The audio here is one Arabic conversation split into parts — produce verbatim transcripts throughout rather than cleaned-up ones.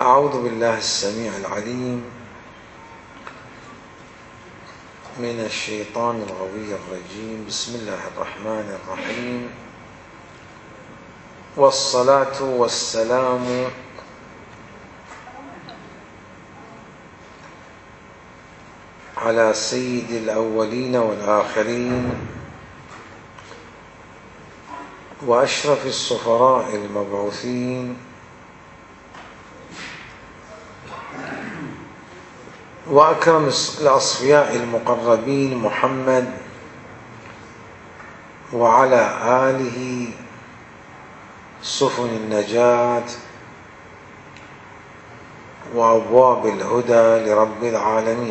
أعوذ بالله السميع العليم من الشيطان الغوي الرجيم. بسم الله الرحمن الرحيم، والصلاة والسلام على سيد الأولين والآخرين وأشرف السفراء المبعوثين وأكرم الأصفياء المقربين محمد وعلى آله سفن النجاة وأبواب الهدى لرب العالمين.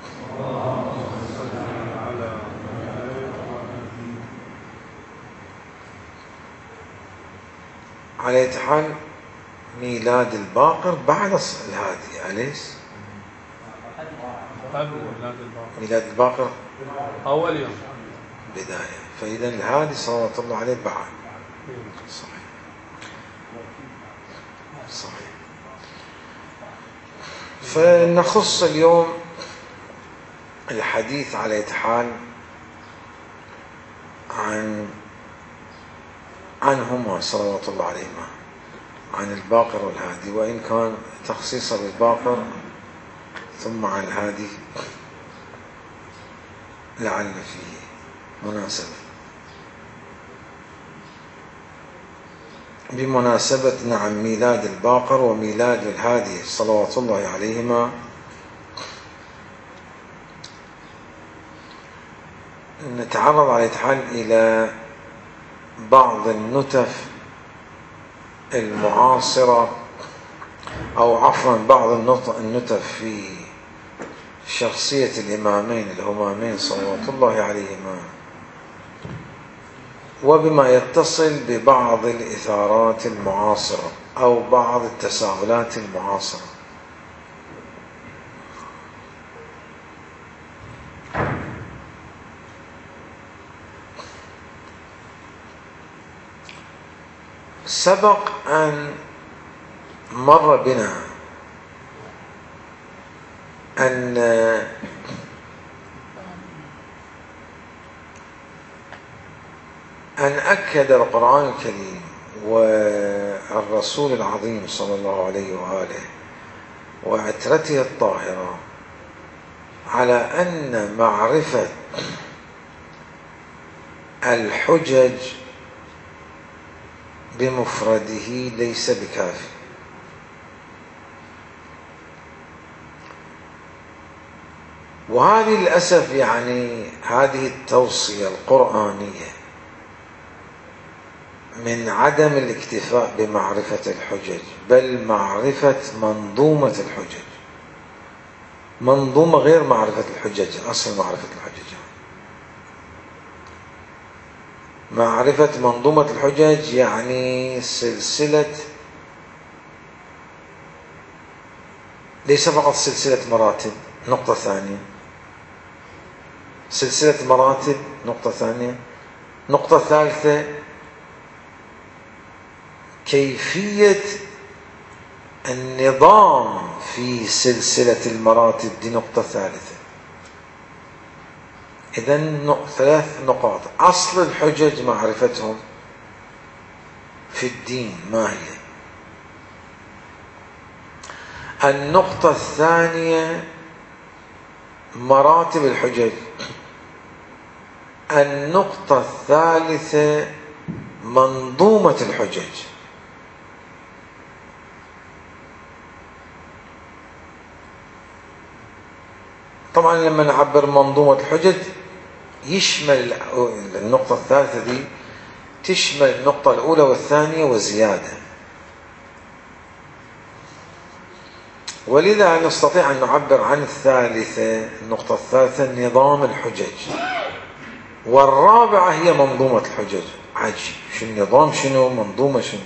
على أية حال ميلاد الباقر بعد الهادي، أليس؟ ميلاد الباقر أول يوم بداية، فإذا الهادي صلى الله عليه بعد. صحيح صحيح. فنخص اليوم الحديث على أية حال عن عنهما صلوات الله عليهما، عن الباقر والهادي، وإن كان تخصيصا بالباقر ثم عن الهادي لعل فيه مناسبة بمناسبة نعم ميلاد الباقر وميلاد الهادي صلوات الله عليهما. نتعرض على الحال إلى بعض النتف المعاصرة، أو عفوا بعض النتف في شخصية الإمامين الهمامين صلوات الله عليهما، وبما يتصل ببعض الإثارات المعاصرة أو بعض التساؤلات المعاصرة. سبق أن مر بنا أن أن أكد القرآن الكريم والرسول العظيم صلى الله عليه وآله وعترته الطاهرة على أن معرفة الحجج بمفرده ليس بكافي، وهذه للأسف يعني هذه التوصية القرآنية من عدم الاكتفاء بمعرفة الحجج، بل معرفة منظومة الحجج، منظومة غير معرفة الحجج، أصل معرفة الحجج معرفة منظومة الحجج يعني سلسلة، ليس فقط سلسلة مراتب. نقطة ثانية، سلسلة مراتب. نقطة ثانية. نقطة ثالثة، كيفية النظام في سلسلة المراتب. دي نقطة ثالثة. إذن ثلاث نقاط. أصل الحجج معرفتهم في الدين ما هي. النقطة الثانية مراتب الحجج. النقطة الثالثة منظومة الحجج. طبعا لما نعبر منظومة الحجج يشمل النقطة الثالثة دي، تشمل النقطة الأولى والثانية وزيادة، ولذا نستطيع أن نعبر عن الثالثة. النقطة الثالثة نظام الحجج، والرابعة هي منظومة الحجج. عجيب، شو النظام شنو، منظومة شنو.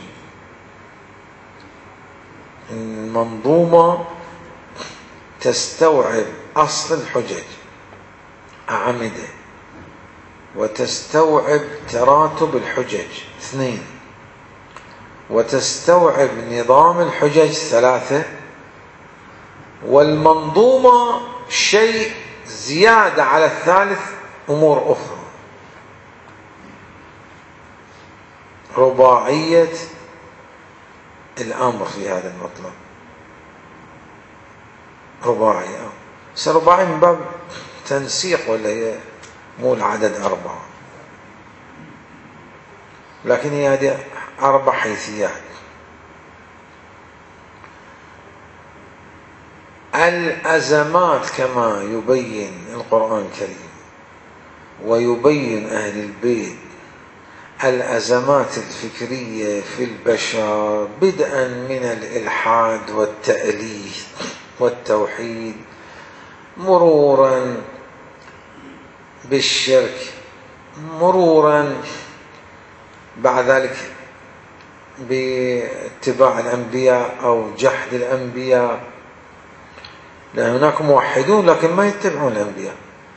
المنظومة تستوعب أصل الحجج أعمدة، وتستوعب تراتب الحجج اثنين، وتستوعب نظام الحجج ثلاثة، والمنظومة شيء زيادة على الثالث، أمور أخرى. رباعية الأمر في هذا المطلب، رباعية. رباعي من باب تنسيق، ولا هي مو العدد أربعة، لكن هي هذه أربع حيثيات. الأزمات كما يبين القرآن الكريم ويبين أهل البيت الأزمات الفكرية في البشر، بدءا من الإلحاد والتأليه والتوحيد، مرورا بالشرك، مرورا بعد ذلك باتباع الأنبياء أو جحد الأنبياء، لأن هناك موحدون لكن ما يتبعون الأنبياء.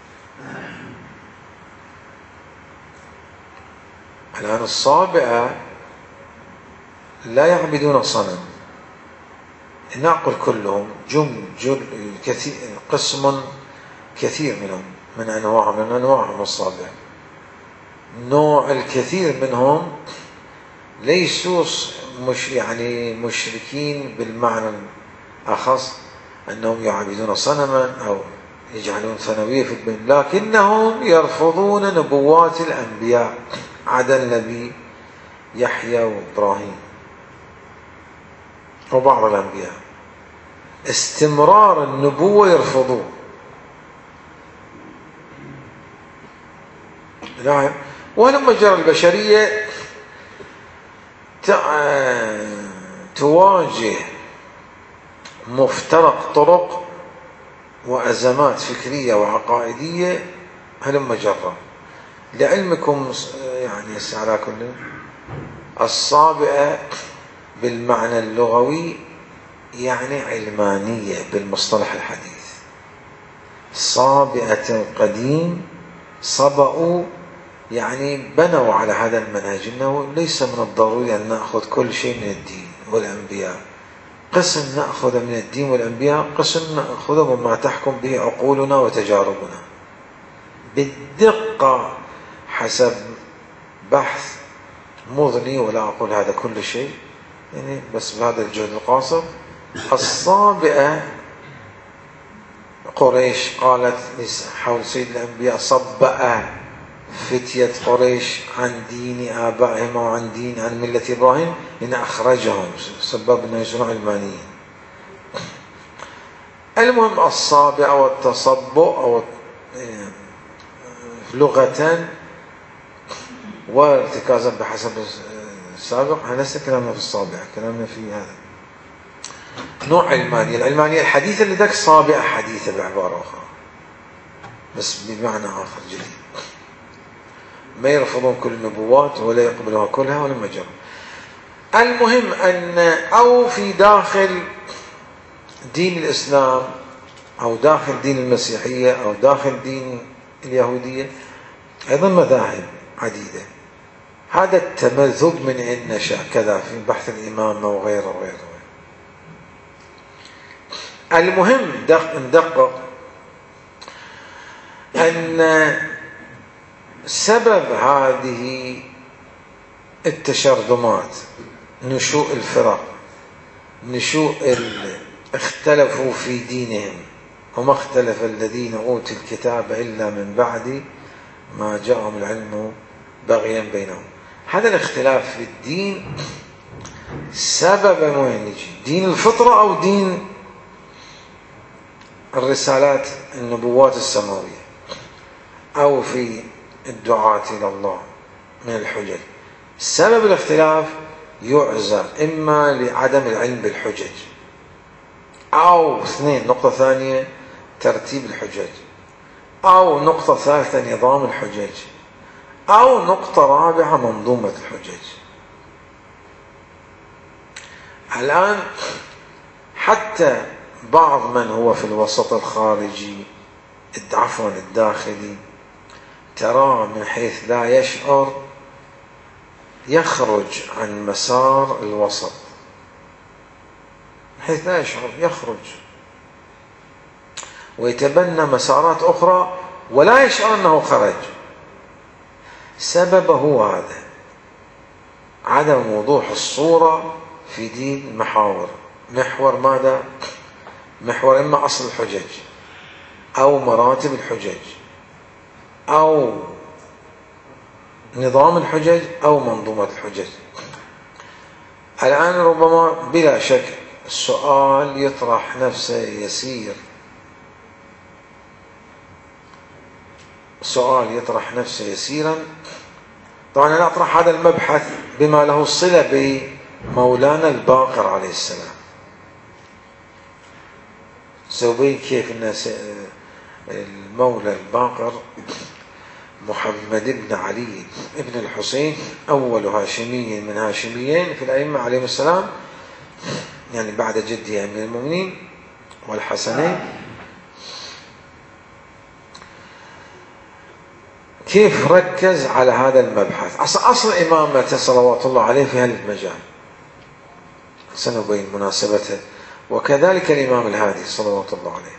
الآن الصابئة لا يعبدون صنم، نعقل كلهم جم جل كثير، قسم كثير منهم من أنواع من أنواعهم الصابئة، نوع الكثير منهم ليسوا مش يعني مشركين بالمعنى الأخص أنهم يعبدون صنما أو يجعلون ثانوية في البين، لكنهم يرفضون نبوات الأنبياء، عدا النبي يحيى وإبراهيم وبعض الأنبياء، استمرار النبوة يرفضون. نعم. ولما جرى البشرية تواجه مفترق طرق وأزمات فكرية وعقائدية، هلما جرى. لعلمكم يعني على كل، الصابئة بالمعنى اللغوي يعني علمانية بالمصطلح الحديث. صابئة قديم، صبأوا يعني بنوا على هذا المنهج، أنه ليس من الضروري أن نأخذ كل شيء من الدين والأنبياء، قسم نأخذ من الدين والأنبياء، قسم نأخذ مما تحكم به عقولنا وتجاربنا بالدقة حسب بحث مضني، ولا أقول هذا كل شيء يعني، بس بهذا الجهد القاصر. الصابئة قريش قالت حول سيد الأنبياء: صبأ فتية قريش عن دين آبائهم وعن دين عن ملة إبراهيم إن أخرجهم، سبب أنه يصيرون علمانيين. المهم الصابئة والتصبؤ أو لغة وارتكازا بحسب السابق، هنسى كلامنا في الصابئة، كلامنا في هذا نوع علمانية. العلمانية الحديثة اللي ذاك صابئة حديثة بعبارة أخرى، بس بمعنى آخر جديد، ما يرفضون كل النبوات ولا يقبلوها كلها ولا مجرى. المهم أن أو في داخل دين الإسلام أو داخل دين المسيحية أو داخل دين اليهودية أيضا مذاهب عديدة. هذا التمذهب من أين نشأ كذا في بحث الإمامة وغيره وغيره. المهم ندقق أن سبب هذه التشرذمات، نشوء الفرق، نشوء اختلفوا في دينهم، وما اختلف الذين أوتوا الكتاب إلا من بعد ما جاءهم العلم بغيا بينهم. هذا الاختلاف في الدين سبب وين يجي؟ دين الفطرة أو دين الرسالات النبوات السماوية، أو في الدعاة إلى الله من الحجج. سبب الاختلاف يعزى إما لعدم العلم بالحجج، أو اثنين نقطة ثانية ترتيب الحجج، أو نقطة ثالثة نظام الحجج، أو نقطة رابعة منظومة الحجج. الآن حتى بعض من هو في الوسط الخارجي عفوا الداخلي تراه من حيث لا يشعر يخرج عن مسار الوسط، من حيث لا يشعر يخرج ويتبنى مسارات أخرى ولا يشعر أنه خرج. سببه هو هذا، عدم وضوح الصورة في دين المحاور. محور ماذا؟ محور إما أصل الحجج أو مراتب الحجج أو نظام الحجج أو منظومة الحجج. الآن ربما بلا شك السؤال يطرح نفسه يسير، سؤال يطرح نفسه يسيرا. طبعا أنا أطرح هذا المبحث بما له صلة بمولانا الباقر عليه السلام. سأبين كيف أن المولى الباقر محمد بن علي بن الحسين أول هاشمي من هاشميين في الأئمة عليهم السلام، يعني بعد جده أمير المؤمنين والحسنين، كيف ركز على هذا المبحث. أصل إمامته صلوات الله عليه في هذا المجال سنبين مناسبته، وكذلك الإمام الهادي صلوات الله عليه.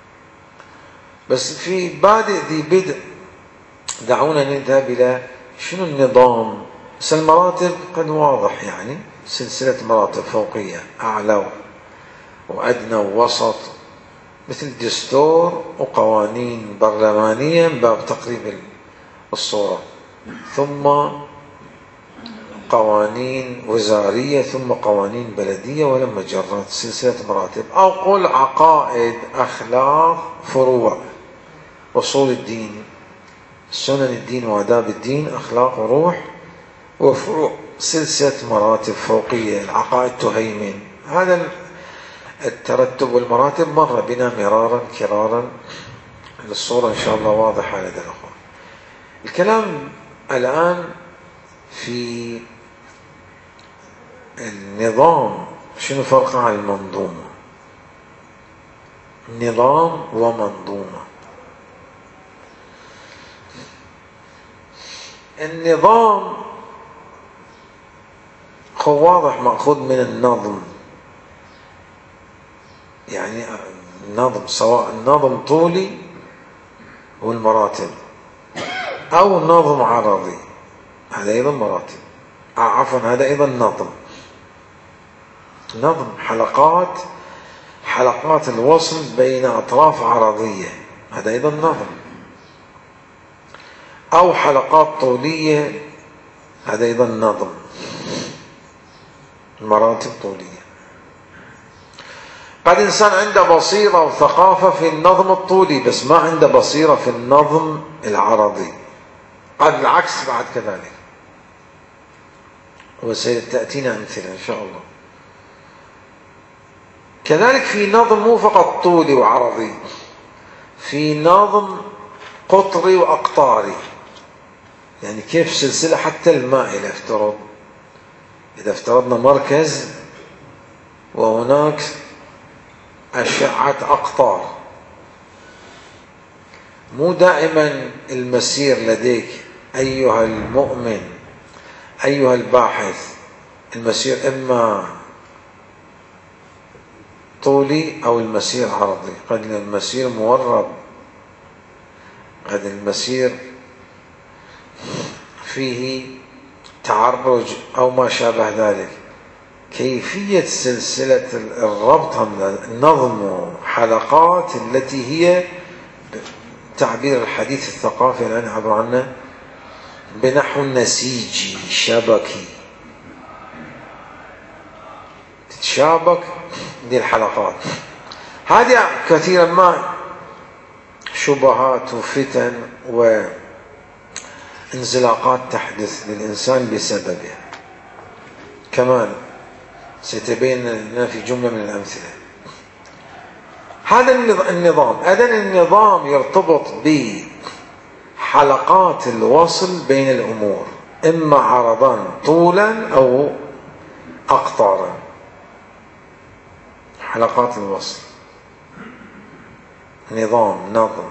بس في بادئ ذي بدء دعونا نذهب إلى شنو النظام. بس المراتب قد واضح، يعني سلسلة مراتب فوقية أعلى وأدنى ووسط، مثل دستور وقوانين برلمانية من باب تقريب الصورة، ثم قوانين وزارية، ثم قوانين بلدية، ولما جرت سلسلة مراتب. أو قل عقائد، أخلاق، فروع، أصول الدين، سنن الدين وآداب الدين، أخلاق وروح وفروع، سلسلة مراتب فوقية. العقائد تهيمن. هذا الترتب والمراتب مر بنا مرارا كرارا، الصورة إن شاء الله واضحة لدى الأخوة. الكلام الآن في النظام. شنو فرقه عن المنظومة؟ نظام ومنظومة. النظام هو واضح مأخوذ من النظم، يعني النظم سواء النظم طولي والمراتب أو نظم عرضي، هذا أيضا مراتب، عفوا هذا أيضا نظم. نظم حلقات، حلقات الوصل بين أطراف عرضية، هذا أيضا نظم. أو حلقات طولية، هذا أيضا نظم، مراتب طولية. قد إنسان عنده بصيرة وثقافة في النظم الطولي بس ما عنده بصيرة في النظم العرضي، قد العكس بعد كذلك، وستأتينا أمثلة إن شاء الله. كذلك في نظم مو فقط طولي وعرضي، في نظم قطري وأقطاري، يعني كيف سلسلة حتى المائلة. افترض إذا افترضنا مركز وهناك أشعة أقطار، مو دائما المسير لديك أيها المؤمن أيها الباحث، المسير إما طولي أو المسير عرضي. قد المسير مورب، قد المسير فيه تعرج أو ما شابه ذلك. كيفية سلسلة الربط، نظم حلقات التي هي تعبير الحديث الثقافي الآن يعبر عنه بنحو نسيجي شبكي، تتشابك دي الحلقات. هذه كثيرا ما شبهات وفتن وانزلاقات تحدث للإنسان بسببها، كمان سيتبين لنا في جملة من الأمثلة. هذا النظام، أذن النظام يرتبط بحلقات الوصل بين الأمور، إما عرضا طولا أو أقطارا، حلقات الوصل، نظام، نظم.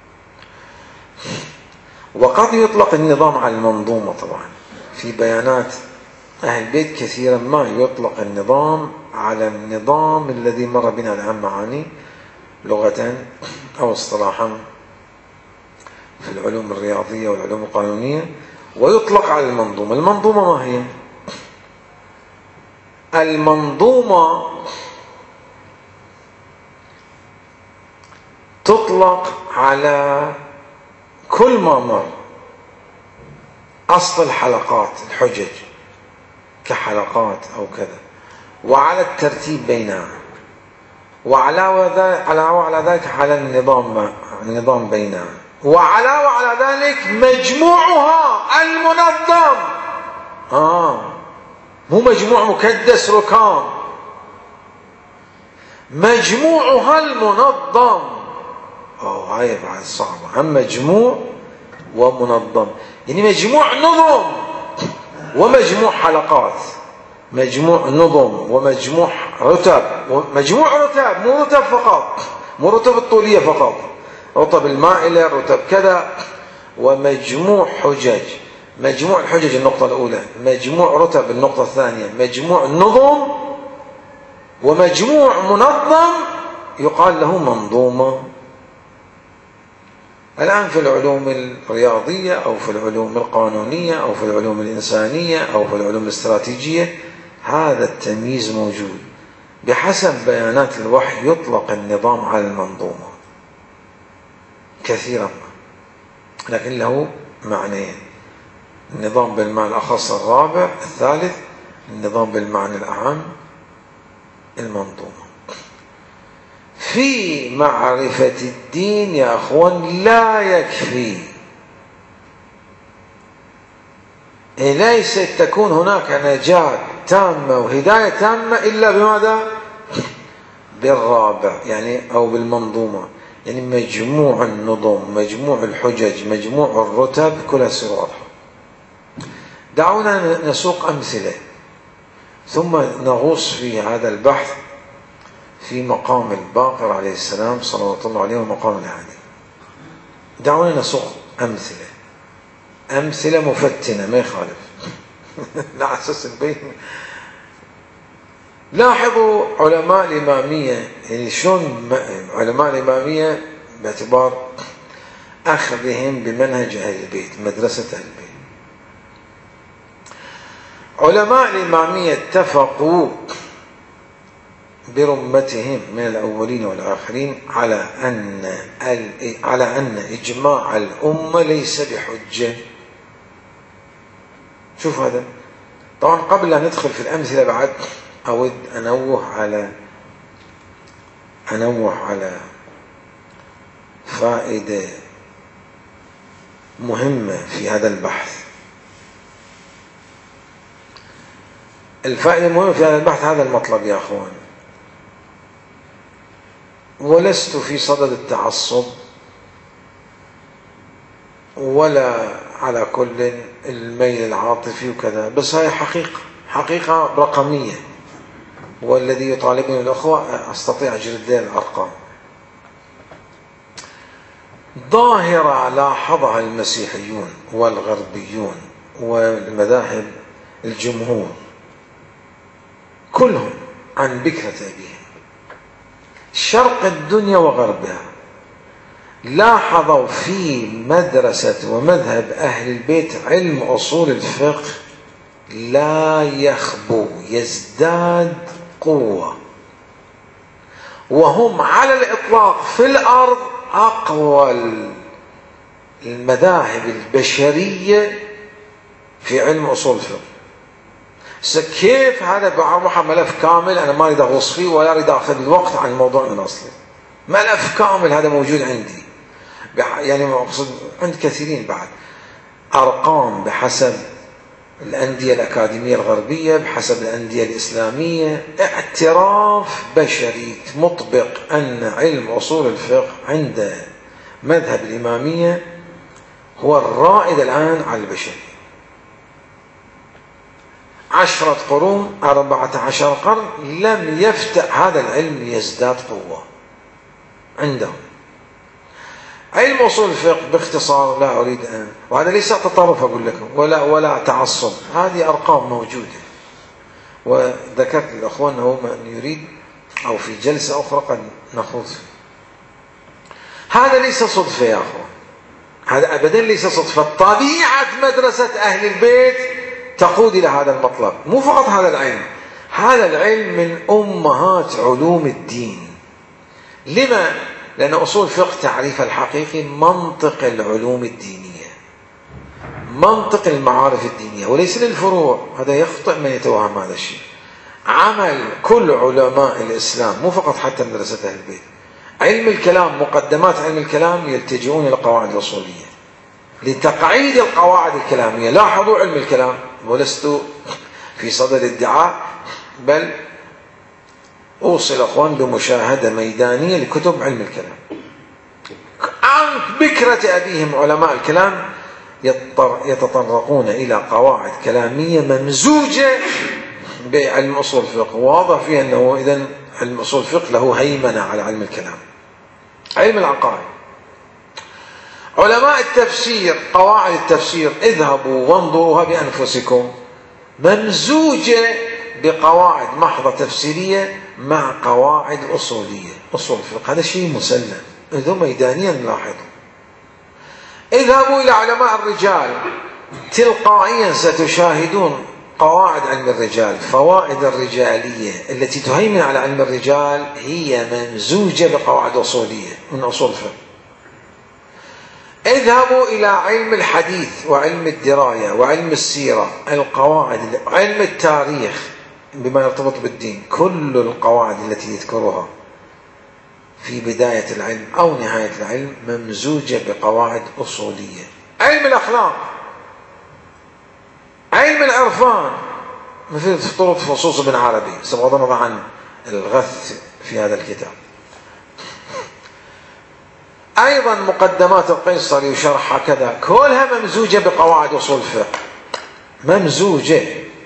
وقد يطلق النظام على المنظومة. طبعا في بيانات أهل البيت كثيرا ما يطلق النظام على النظام الذي مر بنا الآن معاني، لغة أو اصطلاحا في العلوم الرياضية والعلوم القانونية، ويطلق على المنظومة. المنظومة ما هي؟ المنظومة تطلق على كل ما مر، أصل الحلقات الحجج كحلقات أو كذا، وعلى الترتيب بينها، وعلاوة على ذلك على النظام النظام بينها، وعلاوة على ذلك مجموعها المنظم. آه مو مجموع مكدس ركام، مجموعها المنظم. أوه هاي بعد صعبة، هم مجموع ومنظم، يعني مجموع نظم ومجموع حلقات، مجموع نظم ومجموع رتب، مجموع رتب مو رتب فقط، مو رتب الطولية فقط، رتب المائلة، رتب كذا، ومجموع حجج، مجموع الحجج النقطة الأولى، مجموع رتب النقطة الثانية، مجموع نظم ومجموع منظم يقال له منظومة. الآن في العلوم الرياضية أو في العلوم القانونية أو في العلوم الإنسانية أو في العلوم الاستراتيجية هذا التمييز موجود. بحسب بيانات الوحي يطلق النظام على المنظومة كثيرا، لكن له معنيين: النظام بالمعنى الأخص الرابع، الثالث النظام بالمعنى الأعم المنظومة. في معرفة الدين يا أخوان لا يكفي، ليست تكون هناك نجاة تامة وهداية تامة إلا بماذا؟ بالرابع يعني أو بالمنظومة، يعني مجموع النظم، مجموع الحجج، مجموع الرتب، كلها تصير واضحة. دعونا نسوق أمثلة ثم نغوص في هذا البحث في مقام الباقر عليه السلام صلوات الله عليه ومقام الهادي. دعونا نسوق أمثلة أمثلة مفتنة ما يخالف لا أساس البين. لاحظوا علماء الإمامية، يعني شلون علماء الإمامية باعتبار أخذهم بمنهج أهل البيت، مدرسة أهل البيت. علماء الإمامية اتفقوا برمتهم من الأولين والآخرين على أن على أن إجماع الأمة ليس بحجة. شوف هذا. طبعا قبل أن ندخل في الأمثلة بعد أود أنوه على أنوه على فائدة مهمة في هذا البحث. الفائدة المهمة في هذا البحث هذا المطلب يا أخوان: ولست في صدد التعصب ولا على كل الميل العاطفي وكذا، بس هاي حقيقة حقيقة رقمية، والذي يطالبني الأخوة أستطيع أجرد له الأرقام. ظاهرة لاحظها المسيحيون والغربيون والمذاهب الجمهور كلهم عن بكرة أبيهم، شرق الدنيا وغربها، لاحظوا في مدرسة ومذهب أهل البيت علم أصول الفقه لا يخبو، يزداد قوة، وهم على الإطلاق في الأرض أقوى المذاهب البشرية في علم أصول الفقه. كيف هذا بعرضها ملف كامل، أنا ما أريد أغوص فيه ولا أريد أخذ الوقت عن الموضوع من أصله. ملف كامل هذا موجود عندي، يعني أقصد عند كثيرين بعد، أرقام بحسب الأندية الأكاديمية الغربية، بحسب الأندية الإسلامية، اعتراف بشري مطبق أن علم أصول الفقه عند مذهب الإمامية هو الرائد الآن على البشرية. عشرة قرون، أربعة عشر قرن لم يفتح هذا العلم يزداد قوة عندهم. علم أصول الفقه باختصار، لا أريد أن، وهذا ليس تطرف أقول لكم ولا ولا تعصب، هذه أرقام موجودة، وذكرت للأخوان أنه من يريد أو في جلسة أخرى قد نخوض هذا ليس صدفة يا أخوان، هذا أبدا ليس صدفة. طبيعة مدرسة أهل البيت تقود إلى هذا المطلب. مو فقط هذا العلم، هذا العلم من أمهات علوم الدين. لما؟ لأن أصول الفقه تعريف الحقيقي منطق العلوم الدينية، منطق المعارف الدينية، وليس للفروع. هذا يخطئ من يتوهم هذا الشيء. عمل كل علماء الإسلام، مو فقط حتى مدرسة أهل البيت، علم الكلام، مقدمات علم الكلام يلتجئون إلى القواعد الأصولية لتقعيد القواعد الكلامية. لاحظوا علم الكلام، ولست في صدد الادعاء، بل أوصل أخوان بمشاهدة ميدانية لكتب علم الكلام. عن بكرة أبيهم علماء الكلام يتطرقون إلى قواعد كلامية ممزوجة بعلم أصول الفقه. واضح فيها أنه إذن علم أصول الفقه له هيمنة على علم الكلام. علم العقائد، علماء التفسير، قواعد التفسير اذهبوا وانظروها بأنفسكم، ممزوجة بقواعد محضة تفسيرية مع قواعد أصولية، أصول الفقه. هذا شيء مسلم، إذا ميدانيا نلاحظه. اذهبوا إلى علماء الرجال، تلقائيا ستشاهدون قواعد علم الرجال، فوائد الرجالية التي تهيمن على علم الرجال هي ممزوجة بقواعد أصولية من أصول الفقه. اذهبوا إلى علم الحديث وعلم الدراية وعلم السيرة، القواعد، علم التاريخ بما يرتبط بالدين، كل القواعد التي يذكرها في بداية العلم أو نهاية العلم ممزوجة بقواعد أصولية. علم الأخلاق، علم العرفان، مثل طرق فصوص ابن عربي، بغض النظر عن الغث في هذا الكتاب. أيضا مقدمات القيصري وشرحها كذا، كلها ممزوجة بقواعد أصول الفقه، ممزوجة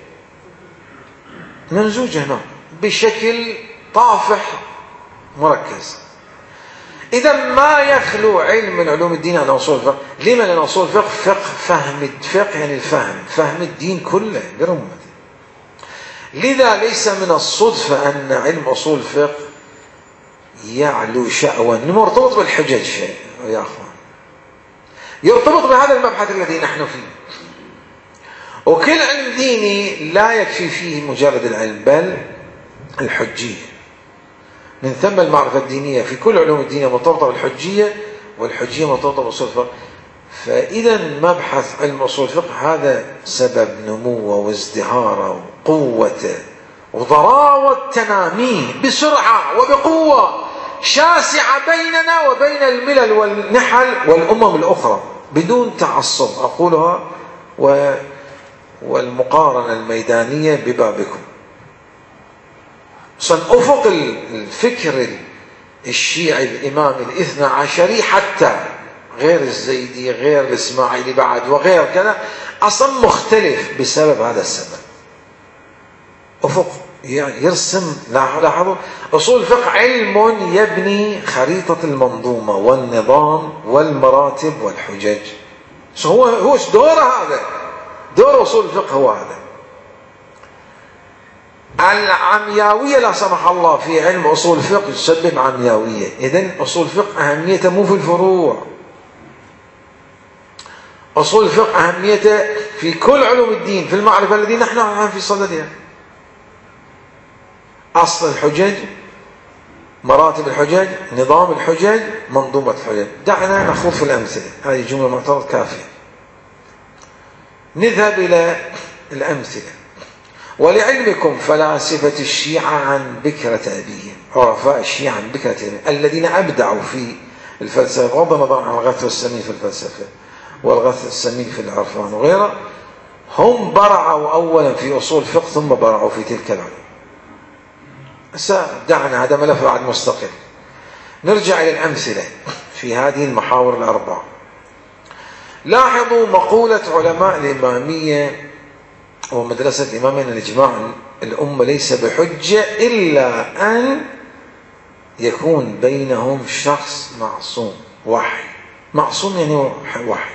ممزوجة هنا بشكل طافح مركز. إذا ما يخلو علم من علوم الدين عن أصول الفقه. لما؟ لأن أصول الفقه فقه فهم الفقه، يعني الفهم، فهم الدين كله برمته. لذا ليس من الصدفة أن علم أصول الفقه يعلو شأوا، مرتبط بالحجج شيء يا أخوان، يرتبط بهذا المبحث الذي نحن فيه. وكل علم ديني لا يكفي فيه مجرد العلم، بل الحجية. من ثم المعرفة الدينية في كل علوم الدين مرتبطة بالحجية، والحجية مرتبطة بأصول الفقه. فإذا مبحث علم أصول الفقه هذا سبب نموه وازدهاره وقوته وضراوة تناميه بسرعة وبقوة شاسعة بيننا وبين الملل والنحل والأمم الأخرى بدون تعصب. أقولها و والمقارنة الميدانية ببابكم. أفق الفكر الشيعي الإمام الاثنى عشري، حتى غير الزيدي غير الإسماعيلي بعد وغير كذا، أصلا مختلف بسبب هذا السبب. أفق يرسم. لاحظوا أصول الفقه علم يبني خريطة المنظومة والنظام والمراتب والحجج. هو هو دوره هذا، دور أصول الفقه هو هذا. العمياوية لا سمح الله في علم أصول الفقه تسبب عمياوية. إذن أصول الفقه أهميته مو في الفروع، أصول الفقه أهميته في كل علوم الدين، في المعرفة الذي نحن الآن في صددها. أصل الحجج، مراتب الحجج، نظام الحجج، منظومة الحجج. دعنا نخوض في الأمثلة، هذه جملة معترض كافية. نذهب إلى الأمثلة. ولعلمكم فلاسفة الشيعة عن بكرة أبيهم، عرفاء الشيعة عن بكرة أبيهم الذين أبدعوا في الفلسفة، بغض النظر عن الغث والسمين في الفلسفة والغث السمين في العرفان وغيره، هم برعوا أولا في أصول الفقه ثم برعوا في تلك العلوم. دعنا، هذا ملف بعد مستقل. نرجع إلى الأمثلة في هذه المحاور الأربعة. لاحظوا مقولة علماء الإمامية ومدرسة الإمامية أن الإجماع الأمة ليس بحجة إلا أن يكون بينهم شخص معصوم، وحي معصوم يعني وحي.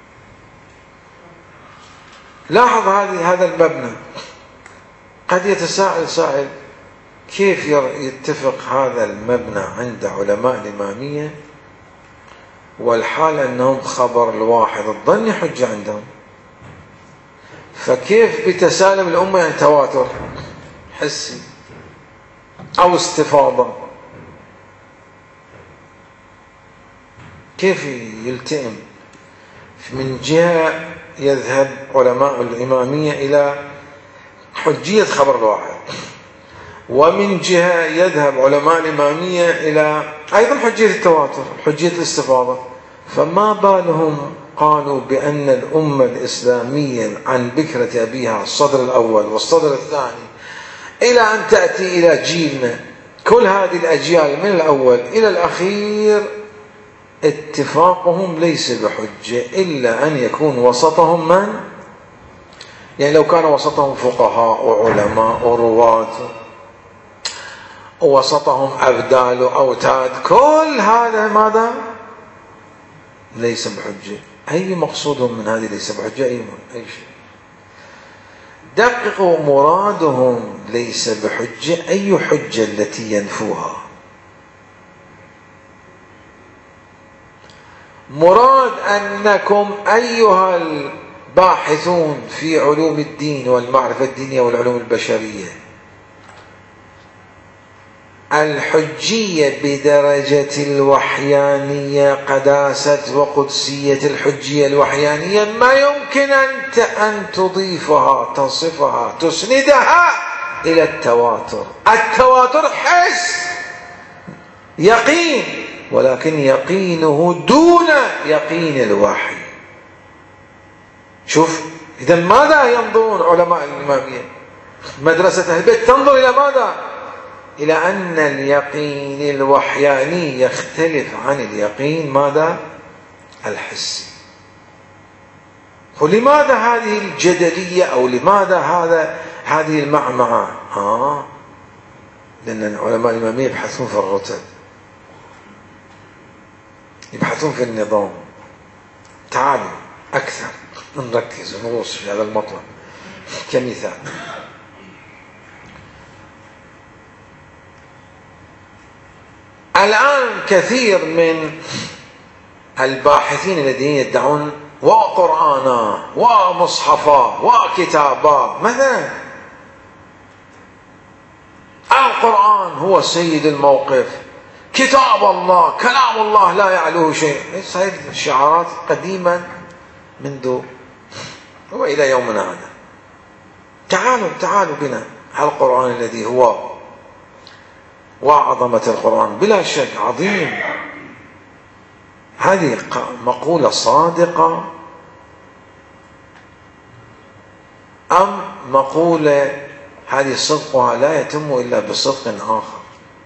لاحظ هذه هذا المبنى. قد يتساءل سائل كيف يتفق هذا المبنى عند علماء الإمامية والحال أنهم خبر الواحد الظني حجة عندهم، فكيف بتسالم الأمة يعني تواتر حسي أو استفاضة؟ كيف يلتئم؟ من جهة يذهب علماء الإمامية إلى حجية خبر الواحد، ومن جهة يذهب علماء الإمامية إلى أيضا حجية التواتر، حجية الاستفاضة. فما بالهم قالوا بأن الأمة الإسلامية عن بكرة أبيها الصدر الأول والصدر الثاني إلى أن تأتي إلى جيلنا، كل هذه الأجيال من الأول إلى الأخير اتفاقهم ليس بحجة إلا أن يكون وسطهم من؟ يعني لو كان وسطهم فقهاء وعلماء ورواد ووسطهم أبدال وأوتاد، كل هذا ماذا؟ ليس بحجة. أي مقصودهم من هذه ليس بحجة؟ أي, أي شيء. دققوا مرادهم ليس بحجة، أي حجة التي ينفوها؟ مراد أنكم أيها الباحثون في علوم الدين والمعرفة الدينية والعلوم البشرية، الحجية بدرجة الوحيانية، قداسة وقدسية الحجية الوحيانية ما يمكن أن تضيفها تصفها تسندها إلى التواتر. التواتر حس يقين، ولكن يقينه دون يقين الوحي. شوف إذا ماذا ينظرون علماء الإمامية؟ مدرسة أهل البيت تنظر إلى ماذا؟ إلى أن اليقين الوحياني يختلف عن اليقين ماذا؟ الحسي. ولماذا هذه الجدلية أو لماذا هذا هذه المعمعة؟ آه لأن علماء الإمامية يبحثون في الرتب، يبحثون في النظام. تعالوا أكثر نركز ونغوص في هذا المطلب كمثال. الآن كثير من الباحثين الذين يدعون وقرآنا ومصحفا وكتابا، مثلا القرآن هو سيد الموقف، كتاب الله كلام الله لا يعلوه شيء. هذه الشعارات قديما منذ وإلى يومنا هذا. تعالوا تعالوا بنا على القرآن الذي هو وعظمة القرآن بلا شك عظيم. هذه مقولة صادقة أم مقولة هذه صدقها لا يتم إلا بصدق آخر؟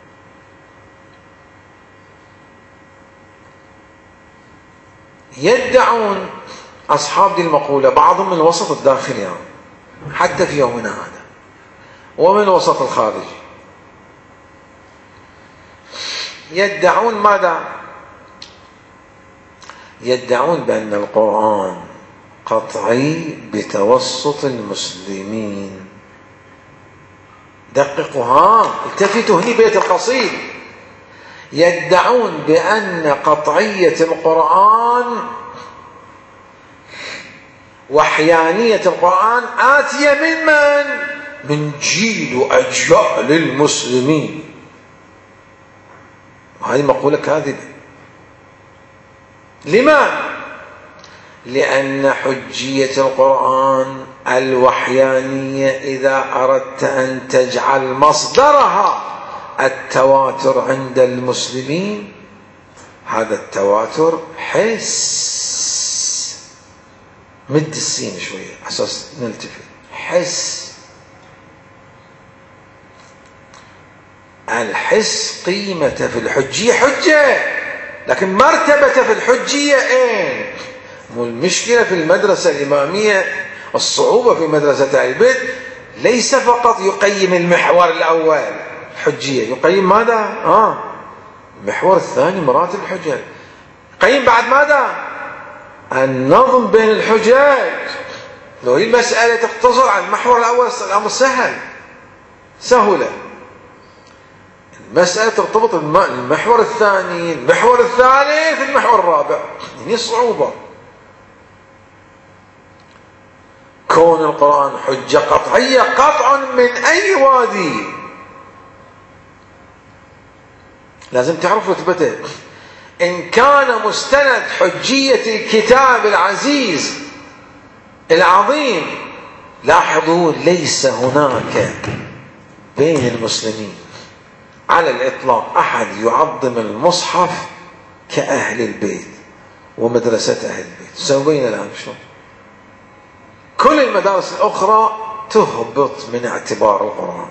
يدعون أصحاب دي المقولة بعضهم من الوسط الداخلي يعني حتى في يومنا هذا، ومن الوسط الخارجي، يدعون ماذا؟ يدعون بأن القرآن قطعي بتوسط المسلمين. دققوا، ها التفتوا هني بيت القصيد. يدعون بأن قطعية القرآن وحيانية القرآن آتية من من؟ من جيل وأجيال المسلمين. وهذه مقولة كاذبة. لما؟ لأن حجية القرآن الوحيانية إذا أردت أن تجعل مصدرها التواتر عند المسلمين، هذا التواتر حس. مد السين شوية أساس نلتفت. حس. الحس قيمة في الحجية حجة، لكن مرتبة في الحجية ايه؟ والمشكلة في المدرسة الإمامية، الصعوبة في مدرسة أهل البيت ليس فقط يقيم المحور الأول حجية، يقيم ماذا؟ آه المحور الثاني مراتب الحجة، يقيم بعد ماذا؟ النظم بين الحجاج. لو هي المسألة تقتصر على المحور الأول الأمر سهل سهولة. مسألة ترتبط بالمحور الثاني، المحور الثالث، المحور الرابع، يعني صعوبة. كون القرآن حجة قطعية قطع من أي وادي، لازم تعرف رتبته. إن كان مستند حجية الكتاب العزيز العظيم، لاحظوا ليس هناك بين المسلمين على الإطلاق أحد يعظم المصحف كأهل البيت ومدرسة أهل البيت. سنبين الآن شلون كل المدارس الأخرى تهبط من اعتبار القرآن،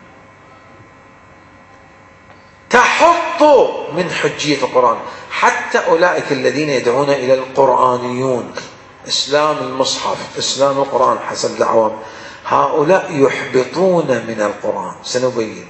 تحط من حجية القرآن. حتى أولئك الذين يدعون إلى القرآنيون، إسلام المصحف، إسلام القرآن حسب دعواهم، هؤلاء يحبطون من القرآن. سنبين.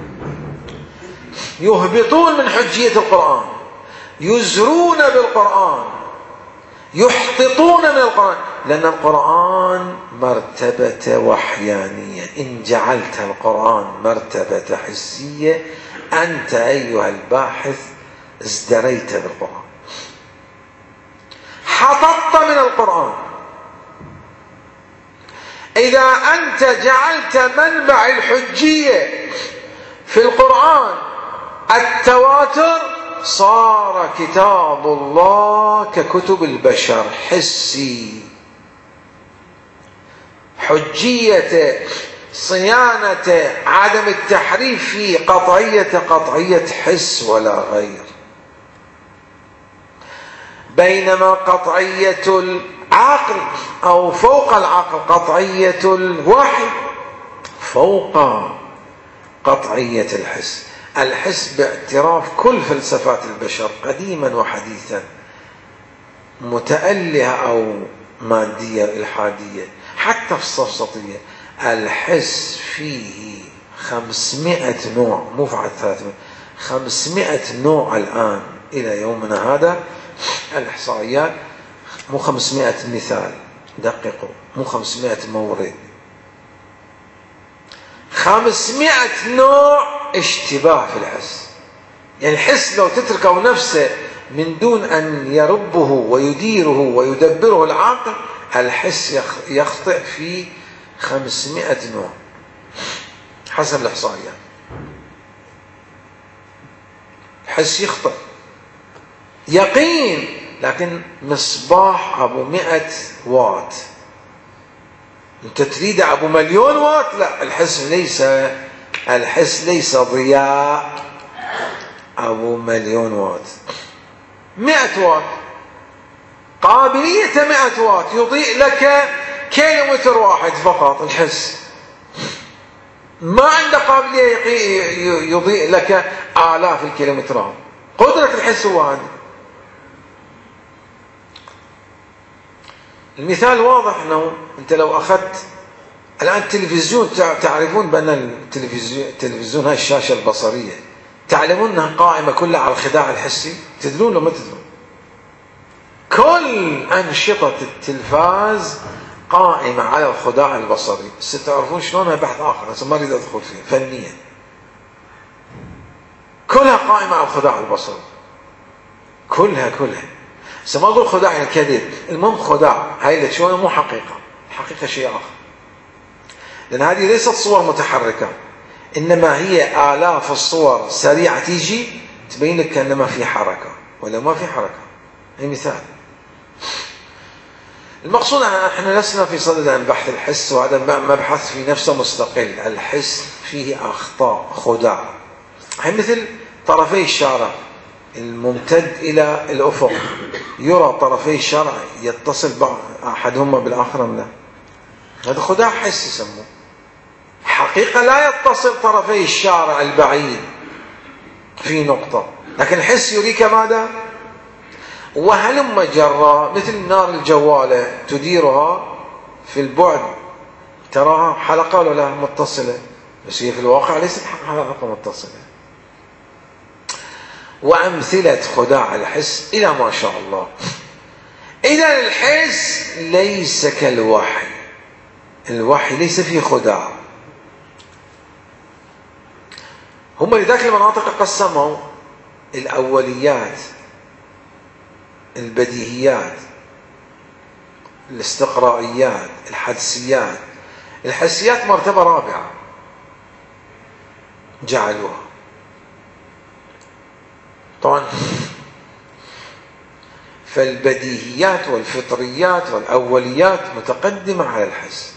يهبطون من حجية القرآن، يزرون بالقرآن، يحتطون من القرآن، لأن القرآن مرتبة وحيانية. إن جعلت القرآن مرتبة حسية أنت أيها الباحث ازدريت بالقرآن، حططت من القرآن. إذا أنت جعلت منبع الحجية في القرآن التواتر، صار كتاب الله ككتب البشر حسي. حجية صيانة عدم التحريف فيه قطعية قطعية حس ولا غير، بينما قطعية العقل أو فوق العقل قطعية الوحي فوق قطعية الحس. الحس باعتراف كل فلسفات البشر قديما وحديثا، متألهة أو مادية إلحادية، حتى في السفسطية الحس فيه خمسمائة نوع، مو فقط ثلاثمائة، خمسمائة نوع الآن إلى يومنا هذا. الإحصائيات مو خمسمائة مثال، دققوا، مو خمسمائة مورد، خمسمائة نوع اشتباه في الحس. يعني الحس لو تتركه نفسه من دون أن يربه ويديره ويدبره العاقل، الحس يخطئ في خمسمائة نوع حسب الإحصائيات. الحس يخطئ يقين، لكن مصباح أبو مئة واط أنت تريد أبو مليون واط، لا، الحس ليس الحس ليس ضياء أبو مليون واط. مئة واط قابلية مئة واط يضيء لك كيلومتر واحد فقط. الحس ما عنده قابلية يضيء لك آلاف الكيلومترات. قدرة الحس هو هذا. المثال واضح أنه أنت لو أخذت الآن التلفزيون، تعرفون بأن التلفزيون التلفزيون هاي الشاشة البصرية تعلمون أنها قائمة كلها على الخداع الحسي؟ تدرون لو ما تدرون؟ كل أنشطة التلفاز قائمة على الخداع البصري. ستعرفون شلونها بحث آخر، بس ما أريد أدخل فيه فنيا. كلها قائمة على الخداع البصري، كلها كلها. بس ما أقول خداع يعني كذب، المهم خداع. هاي اللي تشوفها مو حقيقة، الحقيقة شيء آخر، لأن هذه ليست صور متحركة، إنما هي آلاف الصور سريعة تيجي تبين لك كأن ما في حركة ولا ما في حركة. هي مثال. المقصود احنا لسنا في صدد عن بحث الحس، وهذا مبحث في نفسه مستقل. الحس فيه أخطاء خداع، هي مثل طرفي الشارع الممتد إلى الأفق، يرى طرفي الشارع يتصل بعض أحدهما بالآخر أم لا؟ هذا خداع حس يسموه. حقيقة لا يتصل طرفي الشارع البعيد في نقطة، لكن الحس يريك ماذا؟ وهلم جرى، مثل النار الجوالة تديرها في البعد تراها حلقة ولا لا متصلة، بس هي في الواقع ليست حلقة متصلة. وأمثلة خداع الحس إلى ما شاء الله. إذا الحس ليس كالوحي، الوحي ليس فيه خداع، هم لذلك المناطق قسموا الأوليات، البديهيات، الاستقرائيات، الحدسيات. الحدسيات مرتبة رابعة جعلوها طبعا. فالبديهيات والفطريات والأوليات متقدمة على الحس.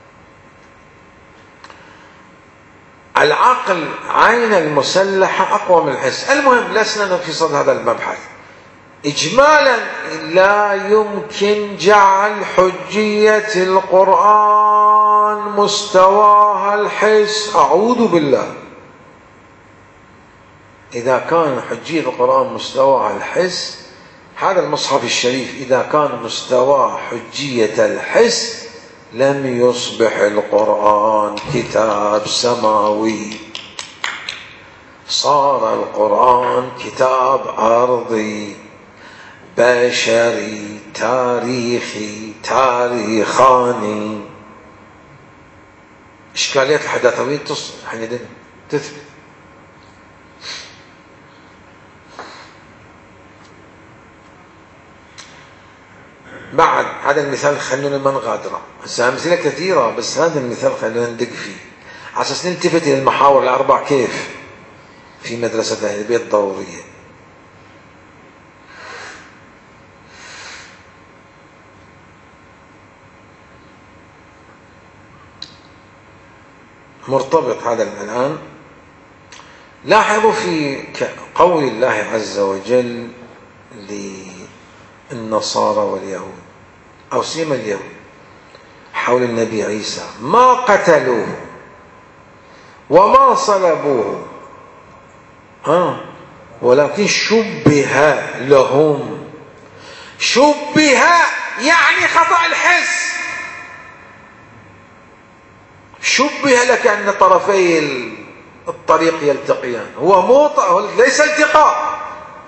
العقل عين المسلحة أقوى من الحس. المهم لسنا في صدد هذا المبحث. إجمالا لا يمكن جعل حجية القرآن مستواها الحس. أعوذ بالله. إذا كان حجية القرآن مستواها الحس، هذا المصحف الشريف إذا كان مستواه حجية الحس لم يصبح القرآن كتاب سماوي، صار القرآن كتاب أرضي بشري تاريخي تاريخاني. إشكاليات الحداثوية حينئذ تثبت. بعد هذا المثال خلونا ما نغادره، هسه أمثلة كثيرة بس هذا المثال خلونا ندق فيه على أساس نلتفت إلى المحاور الأربع كيف في مدرسة أهل البيت ضرورية. مرتبط هذا الآن. لاحظوا في قول الله عز وجل للنصارى واليهود أو سيما اليهود حول النبي عيسى: ما قتلوه وما صلبوه آه ولكن شبه لهم. شبه يعني خطأ الحس. شبه لك أن طرفي الطريق يلتقيان، هو مو ليس التقاء.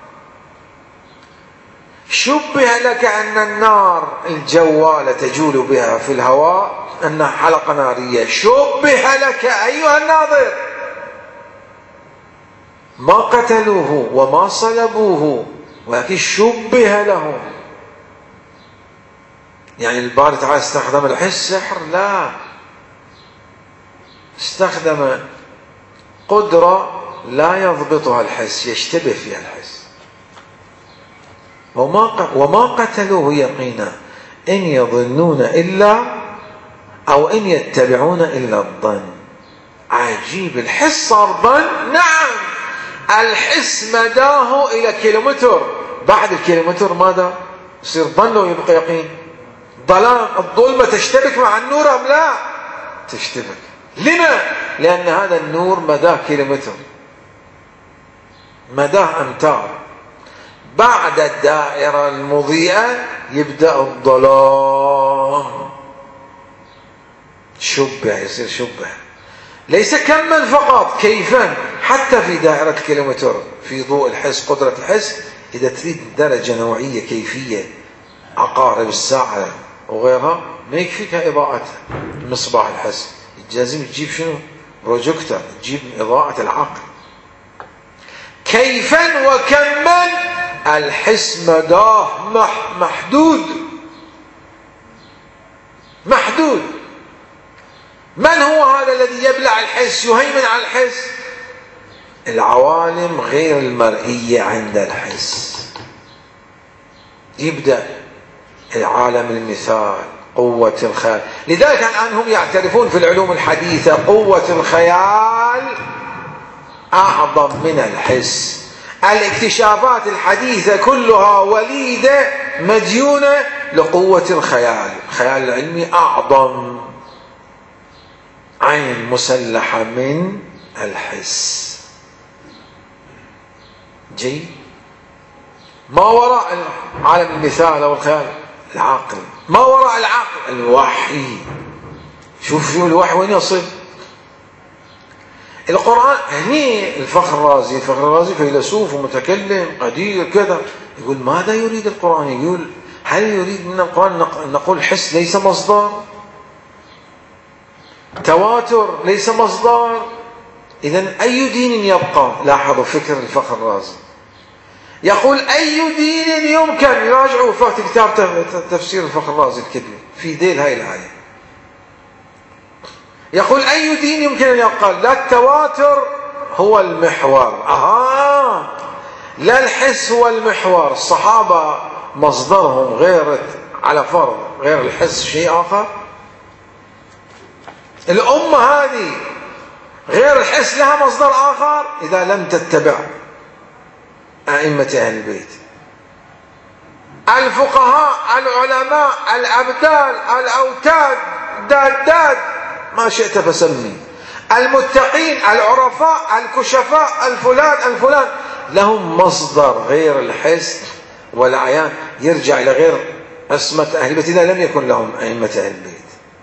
شبه لك أن النار الجوالة تجول بها في الهواء أنها حلقة نارية. شبه لك أيها الناظر. ما قتلوه وما صلبوه ولكن شبه لهم. يعني الباري تعالى استخدم الحس سحر؟ لا، استخدم قدرة لا يضبطها الحس، يشتبه فيها الحس. وما وما قتلوه يقينا إن يظنون إلا أو إن يتبعون إلا الظن. عجيب، الحس صار ظن. نعم، الحس مداه إلى كيلومتر، بعد الكيلومتر ماذا؟ يصير ظن ويبقى يقين. ظلام، الظلمة تشتبك مع النور أم لا؟ تشتبك. لما؟ لأن هذا النور مداه كيلومتر، مداه أمتار. بعد الدائرة المضيئة يبدأ الظلام. شبه، يصير شبه. ليس كما فقط، كيفا. حتى في دائرة الكيلومتر في ضوء الحس، قدرة الحس، إذا تريد درجة نوعية كيفية، عقارب الساعة وغيرها، ما يكفيك إضاءة مصباح الحس، لازم تجيب شنو؟ بروجيكتور، تجيب إضاءة العقل. كيفا وكما الحس مداه محدود محدود. من هو هذا الذي يبلع الحس، يهيمن على الحس؟ العوالم غير المرئية عند الحس. يبدأ العالم المثال، قوة الخيال. لذلك الآن هم يعترفون في العلوم الحديثة قوة الخيال أعظم من الحس. الاكتشافات الحديثة كلها وليدة مديونة لقوة الخيال. الخيال العلمي أعظم، عين مسلحة من الحس. جيد. ما وراء عالم المثال أو الخيال؟ العقل. ما وراء العقل؟ الوحي. شوف شوف الوحي وين يصل. القرآن هني الفخر الرازي، الفخر الرازي فيلسوف ومتكلم قدير كذا، يقول ماذا يريد القرآن؟ يقول هل يريد من القرآن نقول حس ليس مصدر، تواتر ليس مصدر، إذن أي دين يبقى؟ لاحظوا فكر الفخر الرازي، يقول أي دين يمكن، يراجعوا فقط كتاب تفسير الفخر الرازي الكبير في ديل هاي الآية، يقول أي دين يمكن أن يبقى؟ لا التواتر هو المحور، أها، لا الحس هو المحور. الصحابة مصدرهم غير، على فرض غير الحس شيء آخر، الأمة هذه غير الحس لها مصدر آخر إذا لم تتبع أئمة أهل البيت، الفقهاء، العلماء، الأبدال، الأوتاد، داد ما شئت فسمي، المتقين، العرفاء، الكشفاء، الفلان الفلان، لهم مصدر غير الحس والعيان، يرجع إلى غير عصمة أهل البيت إذا لم يكن لهم أئمة أهل البيت.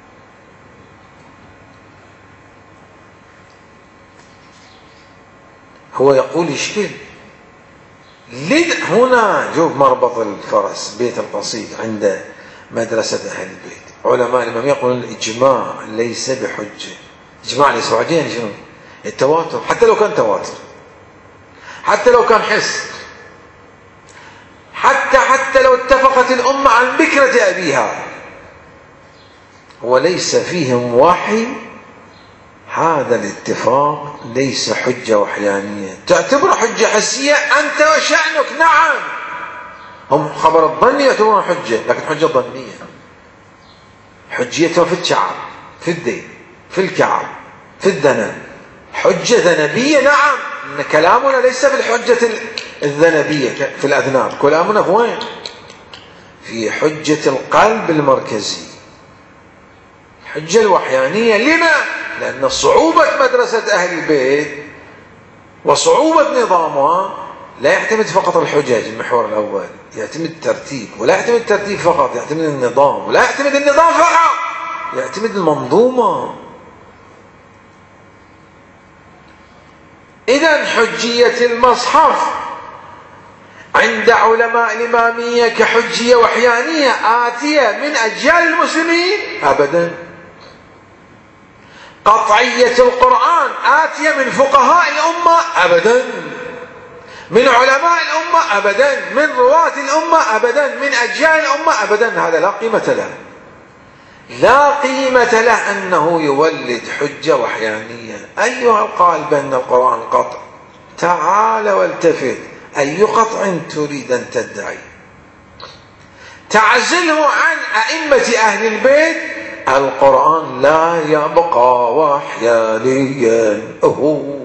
هو يقول يشكل لد هنا جوب مربط الفرس بيت القصيد عند مدرسة أهل البيت. علماء الإمام يقولون الإجماع ليس بحجة، إجماع ليس بحجة، يعني شنو؟ التواتر حتى لو كان تواتر، حتى لو كان حس، حتى حتى لو اتفقت الأمة عن بكرة أبيها وليس فيهم وحي، هذا الاتفاق ليس حجة وحيانية، تعتبر حجة حسية أنت وشأنك. نعم، هم خبر الظن يعتبرون حجة، لكن حجة ظنية، حجيتها في الشعر، في الدين، في الكعب، في الذنب، حجة ذنبية. نعم، إن كلامنا ليس بالحجة الذنبية في الأذناب، كلامنا في وين؟ في حجة القلب المركزي، الحجة الوحيانية. لما؟ لأن صعوبة مدرسة أهل البيت وصعوبة نظامها لا يعتمد فقط الحجج المحور الأول، يعتمد الترتيب، ولا يعتمد الترتيب فقط، يعتمد النظام، ولا يعتمد النظام فقط، يعتمد المنظومة. إذن حجية المصحف عند علماء الإمامية كحجية وحيانية آتية من أجيال المسلمين؟ أبدا. قطعية القرآن آتية من فقهاء الأمة؟ أبدا. من علماء الأمة؟ أبدا. من رواة الأمة؟ أبدا. من أجيال الأمة؟ أبدا. هذا لا قيمة له، لا قيمة له أنه يولد حجة وحيانية. أيها القائل بأن القرآن قطع، تعال والتفت، أي قطع تريد أن تدعي؟ تعزله عن أئمة أهل البيت، القرآن لا يبقى وحيانيا. أوه.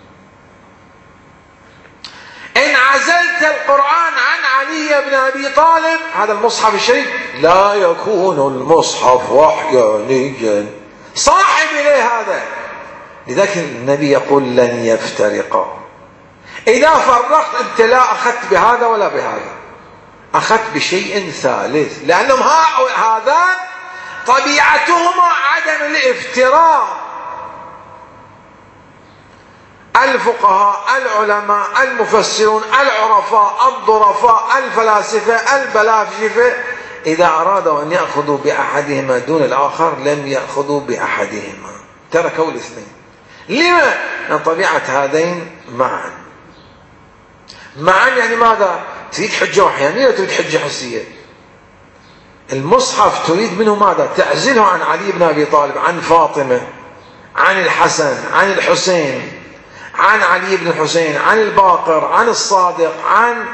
إن عزلت القرآن عن علي بن أبي طالب، هذا المصحف الشريف، لا يكون المصحف وحيانيا. صاحب إليه هذا. لذلك النبي يقول لن يفترقا. إذا فرقت أنت لا أخذت بهذا ولا بهذا، أخذت بشيء ثالث، لأنهم هذان طبيعتهما عدم الافتراق. الفقهاء، العلماء، المفسرون، العرفاء، الظرفاء، الفلاسفة، البلاشفة، إذا أرادوا أن يأخذوا بأحدهما دون الآخر لم يأخذوا بأحدهما، تركوا الاثنين. لما؟ لأن طبيعة هذين معا. معا يعني ماذا؟ تريد حجة وحيانية وتريد حجة حسية. المصحف تريد منه ماذا؟ تعزله عن علي بن أبي طالب، عن فاطمة، عن الحسن، عن الحسين، عن علي بن الحسين، عن الباقر، عن الصادق، عن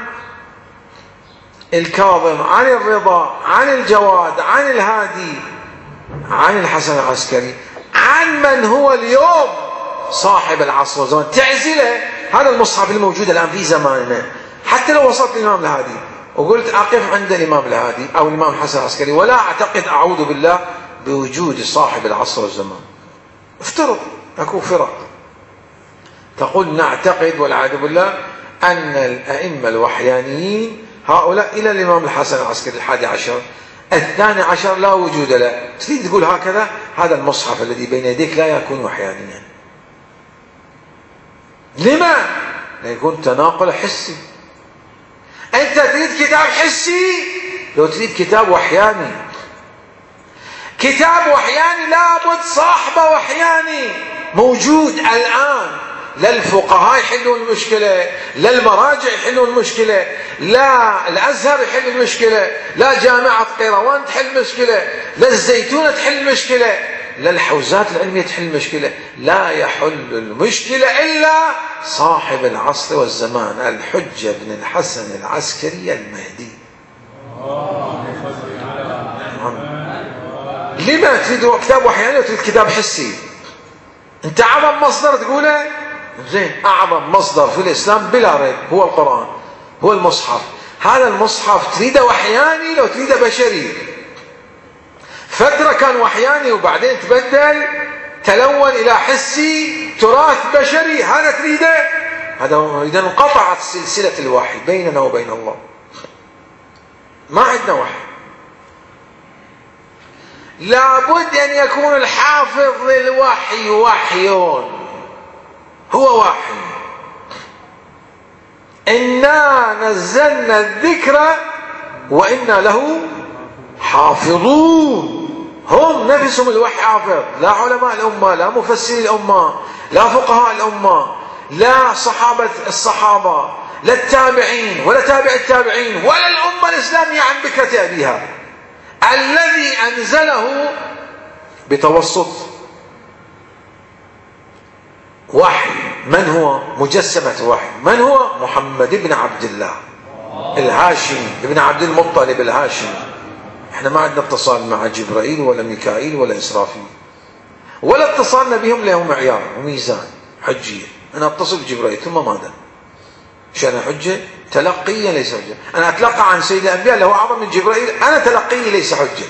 الكاظم، عن الرضا، عن الجواد، عن الهادي، عن الحسن العسكري، عن من هو اليوم صاحب العصر والزمان. تعزله. هذا المصحف الموجود الآن في زماننا، حتى لو وصلت للإمام الهادي وقلت أقف عند الإمام الهادي أو الإمام الحسن العسكري ولا أعتقد، أعوذ بالله، بوجود صاحب العصر والزمان. افترض أكو فرق تقول نعتقد والعياذ بالله أن الأئمة الوحيانيين هؤلاء إلى الإمام الحسن العسكري الحادي عشر، الثاني عشر لا وجود له. تريد تقول هكذا؟ هذا المصحف الذي بين يديك لا يكون وحيانيا. لما؟ ليكون تناقل حسي. أنت تريد كتاب حسي، لو تريد كتاب وحياني. كتاب وحياني لابد صاحبه وحياني. موجود الآن. لا الفقهاء يحلون المشكلة، لا المراجع يحلون المشكلة، لا الأزهر يحل المشكلة، لا جامعة قيروان تحل المشكلة، لا الزيتونة تحل المشكلة، لا الحوزات العلمية تحل المشكلة. لا يحل المشكلة إلا صاحب العصر والزمان، الحجة بن الحسن العسكري المهدي. لما تريد كتاب وحياني وتريد كتاب حسي؟ انت اعظم مصدر تقوله زين، اعظم مصدر في الاسلام بلا ريب هو القرآن، هو المصحف. هذا المصحف تريده وحياني لو تريده بشري. فترة كان وحياني وبعدين تبدل تلون الى حسي تراث بشري، هذا تريده؟ هذا اذا انقطعت سلسلة الوحي بيننا وبين الله، ما عندنا وحي. لابد أن يكون الحافظ للوحي وحي، هو وحي. إنا نزلنا الذكر وإنا له حافظون. هم نفسهم الوحي حافظ، لا علماء الأمة، لا مفسري الأمة، لا فقهاء الأمة، لا صحابة الصحابة، لا التابعين ولا تابع التابعين ولا الأمة الإسلامية عن بكرة أبيها. الذي أنزله بتوسط وحي. من هو؟ مجسمة وحي. من هو؟ محمد بن عبد الله الهاشمي ابن عبد المطلب الهاشمي. احنا ما عندنا اتصال مع جبرائيل ولا ميكائيل ولا إسرافيل، ولا اتصالنا بهم لهم معيار وميزان حجية. أنا أتصل بجبرائيل ثم ماذا؟ شأن حجة؟ تلقيا ليس حجة. أنا أتلقى عن سيد الأنبياء له أعظم من جبرائيل، أنا تلقي ليس حجة.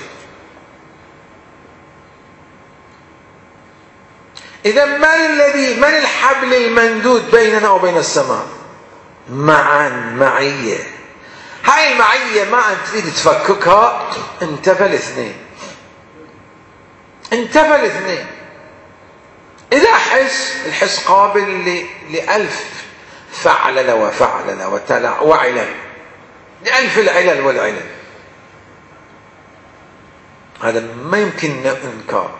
إذا من الذي من الحبل الممدود بيننا وبين السماء؟ معا، معية. هاي المعية ما أنت تريد تفككها، انتفى الاثنين، انتفى الاثنين. إذا حس، الحس قابل لألف فعلل وفعلل وتلع وعلل، لألف العلل والعلل. هذا ما يمكن إنكار.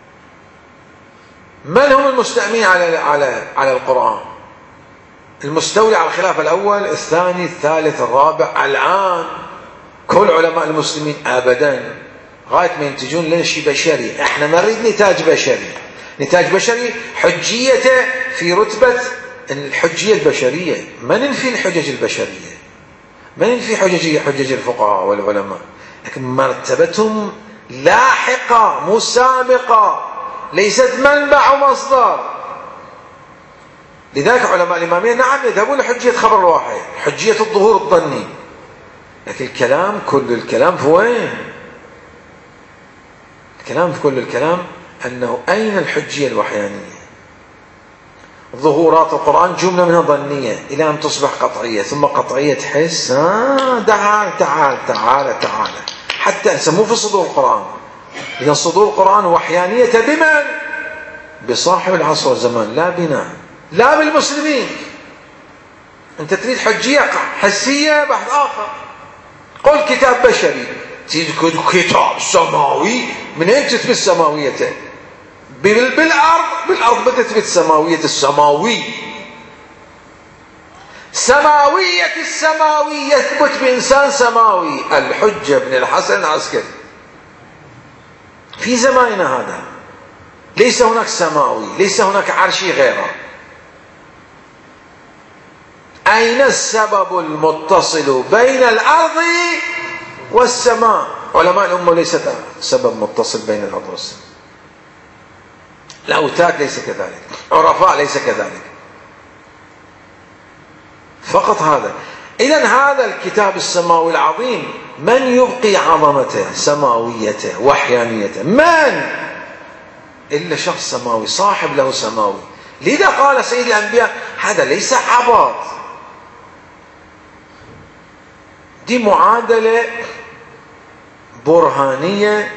من هم المستأمين على على على القرآن؟ المستولي على الخلافة الأول، الثاني، الثالث، الرابع. الآن كل علماء المسلمين أبدا غاية ما ينتجون لنا شيء بشري. احنا نريد نتاج بشري، نتاج بشري حجيته في رتبة الحجية البشرية. ما ننفي الحجج البشرية، ما ننفي حجج حجج الفقهاء والعلماء، لكن مرتبتهم لاحقة مو سابقة، ليست منبع ومصدر. لذلك علماء الإمامية نعم يذهبون لحجية خبر الواحد، حجية الظهور الظني، لكن الكلام كل الكلام في وين؟ الكلام في كل الكلام أنه أين الحجية الوحيانية؟ ظهورات القرآن جملة منها ظنية إلى أن تصبح قطعية، ثم قطعية تحس آه تعال تعال تعال تعال حتى نسموه في صدور القرآن. إذا صدور القرآن وحيانية بمن؟ بصاحب العصر والزمان، لا بنا، لا بالمسلمين. أنت تريد حجية حسية بحث آخر. قل كتاب بشري، تريد كتاب سماوي، من أين تثبت سماويته؟ بالأرض، بالأرض بتثبت سماوية السماوي. سماوية السماوي يثبت بإنسان سماوي، الحجة بن الحسن العسكري. في زماننا هذا ليس هناك سماوي، ليس هناك عرشي غيره. أين السبب المتصل بين الأرض والسماء؟ علماء الأمة ليست سبب متصل بين الأرض والسماء. الأوتاد ليس كذلك، عرفاء ليس كذلك، فقط هذا. إذن هذا الكتاب السماوي العظيم من يبقي عظمته، سماويته، وحيانيته؟ من؟ إلا شخص سماوي، صاحب له سماوي. لذا قال سيد الأنبياء هذا ليس عبط، دي معادلة برهانية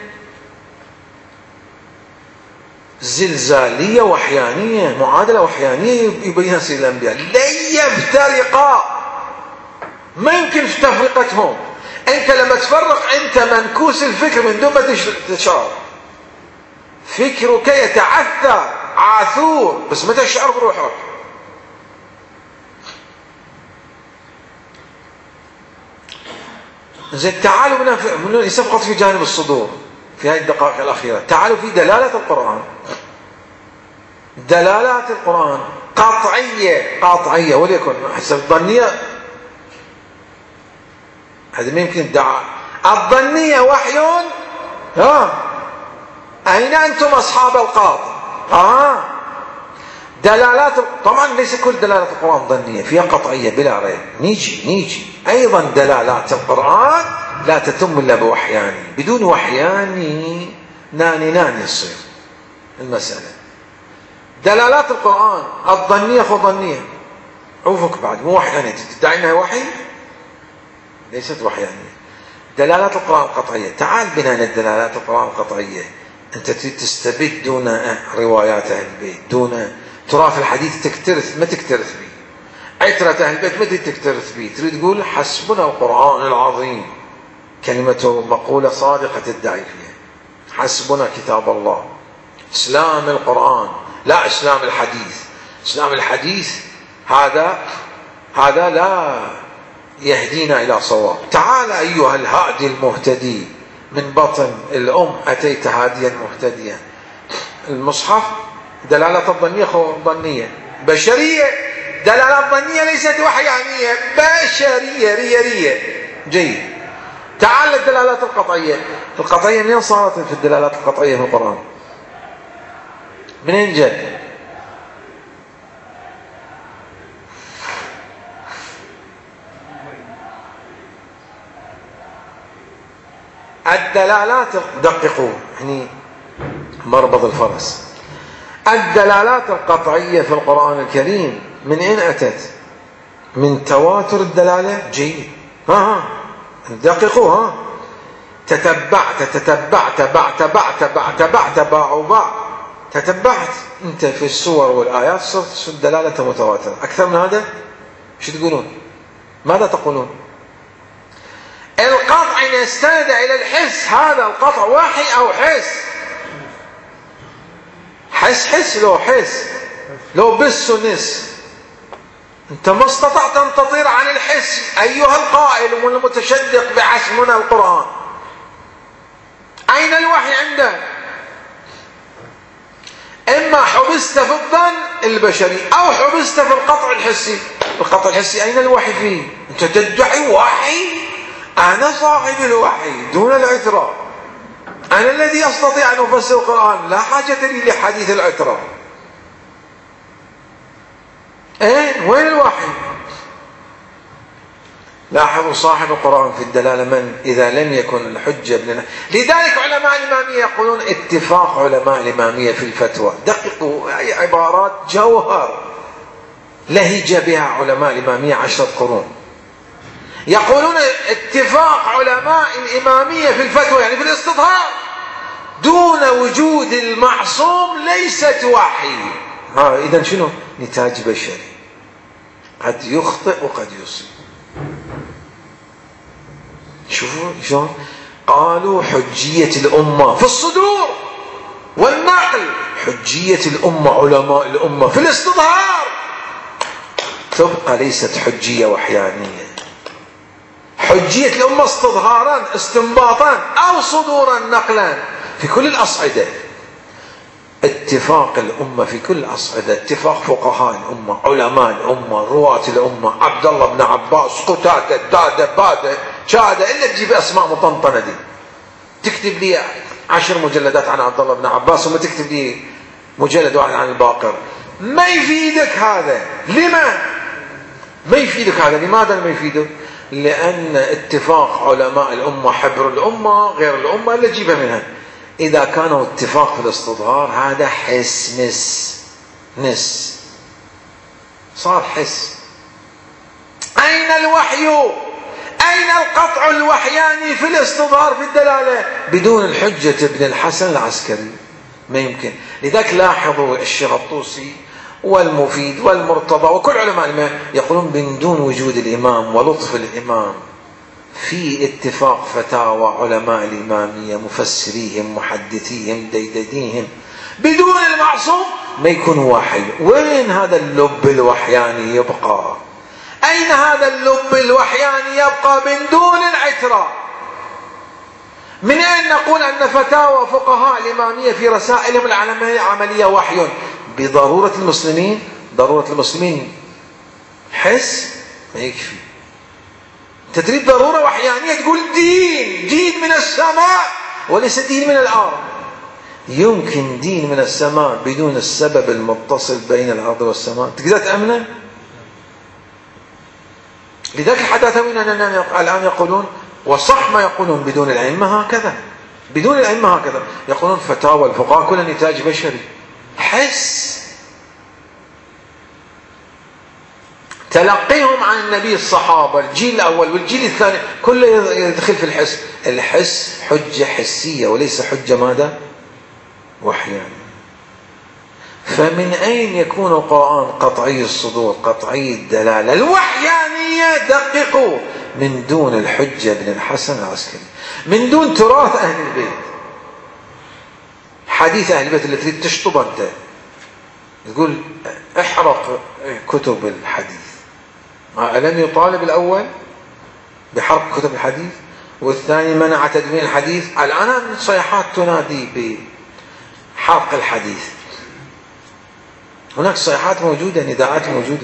زلزالية وحيانية، معادلة وحيانية يبينها سيد الأنبياء. لن يفترقا، ما يمكن تفرقتهم. أنت لما تفرق أنت منكوس الفكر من دون ما تشعر، فكرك يتعثر عاثور، بس متى الشعر بروحك؟ زين تعالوا من ليس فقط في جانب الصدور في هذه الدقائق الأخيرة، تعالوا في دلالة القرآن. دلالات القرآن قطعية قطعية وليكن حسب الظنية، هذا ما يمكن ادعاء. الظنية وحي. ها أين أنتم أصحاب القاطع؟ آه دلالات طبعا ليس كل دلالات القرآن ظنية، فيها قطعية بلا ريب. نيجي نيجي أيضا دلالات القرآن لا تتم إلا بوحياني، بدون وحياني ناني ناني يصير المسألة. دلالات القرآن الظنية خو ظنية، عوفك بعد مو وحيانية، تدعي انها وحي؟ ليست وحيانية. دلالات القرآن قطعية. تعال بنا الدلالات القرآن القطعية، انت تريد تستبد دون روايات اهل البيت، دون تراث الحديث تكترث، ما تكترث به. عترة اهل البيت ما تريد تكترث به، تريد تقول حسبنا القرآن العظيم، كلمة مقولة صادقة تدعي فيها، حسبنا كتاب الله. اسلام القرآن لا اسلام الحديث. اسلام الحديث هذا هذا لا يهدينا الى صواب. تعال ايها الهادي المهتدي، من بطن الام اتيت هاديا مهتديا. المصحف دلالة الظنية خو ظنية بشرية، دلالة ظنية ليست وحيانية، بشرية رية رية. جيد. تعال الدلالات القطعية. القطعية منين صارت في الدلالات القطعية في القرآن؟ منين جت؟ الدلالات دققوا يعني مربض الفرس. الدلالات القطعية في القرآن الكريم من أين أتت؟ من تواتر الدلالة. جيد. ها ها دققوا. ها تتبعت تتبعت بعت بعت بعت بعت باع باع، تتبعت انت في السور والآيات، صرت الدلالة متواترة. أكثر من هذا شو تقولون؟ ماذا تقولون؟ القطع يستند إلى الحس، هذا القطع وحي أو حس؟ حس حس لو حس لو بس ونس. انت ما استطعت ان تطير عن الحس ايها القائل والمتشدق بحسبنا القرآن. اين الوحي عندك؟ اما حبست في الظن البشري او حبست في القطع الحسي. القطع الحسي اين الوحي فيه؟ انت تدعي وحي. انا صاحب الوحي دون الاعتراف، انا الذي استطيع ان افسر القرآن، لا حاجة لي لحديث الاعتراف. اين وين الوحي؟ لاحظوا صاحب القرآن في الدلالة من؟ إذا لم يكن الحجة ابن. لذلك علماء الإمامية يقولون اتفاق علماء الإمامية في الفتوى. دققوا عبارات جوهر لهج بها علماء الإمامية عشرة قرون. يقولون اتفاق علماء الإمامية في الفتوى يعني في الاستظهار دون وجود المعصوم ليست وحي. ها إذن شنو؟ نتاج بشري، قد يخطئ وقد يصيب. شوفوا شلون قالوا حجية الأمة في الصدور والنقل، حجية الأمة علماء الأمة في الاستظهار تبقى ليست حجية وحيانية. حجية الأمة استظهارا استنباطا أو صدورا نقلا في كل الأصعدة. اتفاق الأمة في كل الأصعدة، اتفاق فقهاء الأمة، علماء الأمة، رواة الأمة، عبد الله بن عباس، قتادة، دادة، بادة، شادة، إلا تجيب أسماء مطنطنة دي. تكتب لي عشر مجلدات عن عبد الله بن عباس وما تكتب لي مجلد واحد عن الباقر، ما يفيدك هذا. لما ما يفيدك هذا؟ لماذا ما يفيدك؟ لأن اتفاق علماء الأمة حبر الأمة غير الأمة اللي تجيبها منها. إذا كانوا اتفاق في الاستظهار هذا حس نس نس صار حس. أين الوحي؟ أين القطع الوحياني في الاستظهار في الدلالة بدون الحجة ابن الحسن العسكري؟ ما يمكن. لذلك لاحظوا الشيخ الطوسي والمفيد والمرتضى وكل علماء يقولون من دون وجود الإمام ولطف الإمام في اتفاق فتاوى علماء الإمامية مفسريهم محدثيهم ديدديهم بدون المعصوم ما يكون وحي. وين هذا اللب الوحياني يبقى؟ أين هذا اللب الوحياني يبقى من دون العترة؟ من أين نقول أن فتاوى فقهاء الإمامية في رسائلهم العملية وحي؟ بضرورة المسلمين. ضرورة المسلمين حس ما يكفي. أنت تريد ضرورة وحيانية تقول دين دين من السماء وليس دين من الأرض. يمكن دين من السماء بدون السبب المتصل بين الأرض والسماء تقدر تأمنه؟ لذلك الحداثويين الآن يقولون، وصح ما يقولون، بدون الأئمة هكذا، بدون الأئمة هكذا يقولون فتاوى الفقهاء كلها نتاج بشري. حس تلقيهم عن النبي الصحابة الجيل الأول والجيل الثاني كله يدخل في الحس. الحس حجة حسية وليس حجة ماذا؟ وحيانية. فمن أين يكون القرآن قطعي الصدور قطعي الدلالة الوحيانية؟ دققوا، من دون الحجة بن الحسن العسكري، من دون تراث أهل البيت، حديث أهل البيت اللي تريد تشطب أنت تقول احرق كتب الحديث. ألم يطالب الأول بحرق كتب الحديث؟ والثاني منع تدوين الحديث. الآن الصيحات تنادي بحرق الحديث، هناك صيحات موجودة، نداءات موجودة.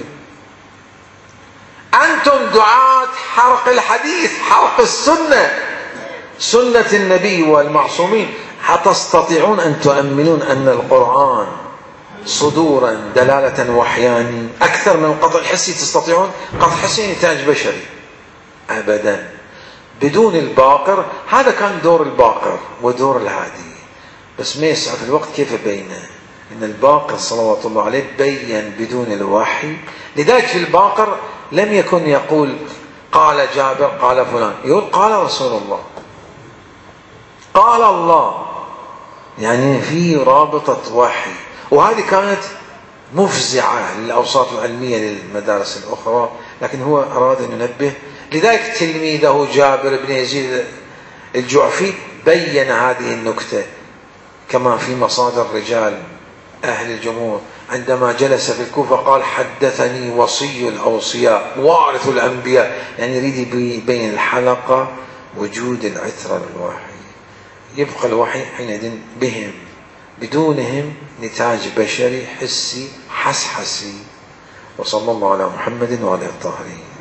أنتم دعاة حرق الحديث، حرق السنة، سنة النبي والمعصومين. هتستطيعون أن تؤمنون أن القرآن صدورا دلالة وحياني أكثر من القطع الحسي؟ تستطيعون؟ قطع حسي نتاج بشري أبدا. بدون الباقر، هذا كان دور الباقر ودور الهادي، بس ما يسعف الوقت كيف بينه. إن الباقر صلوات الله عليه بين بدون الوحي. لذلك في الباقر لم يكن يقول قال جابر قال فلان، يقول قال رسول الله قال الله، يعني في رابطة وحي. وهذه كانت مفزعة للأوساط العلمية للمدارس الأخرى، لكن هو أراد أن ينبه. لذلك تلميذه جابر بن يزيد الجعفي بين هذه النكتة كما في مصادر رجال أهل الجمهور. عندما جلس في الكوفة قال حدثني وصي الأوصياء وارث الأنبياء، يعني يريد بين الحلقة وجود العترة للوحي. يبقى الوحي حينئذ بهم، بدونهم نتاج بشري حسي حسحسي. وصلى الله على محمد وعلى الطاهرين.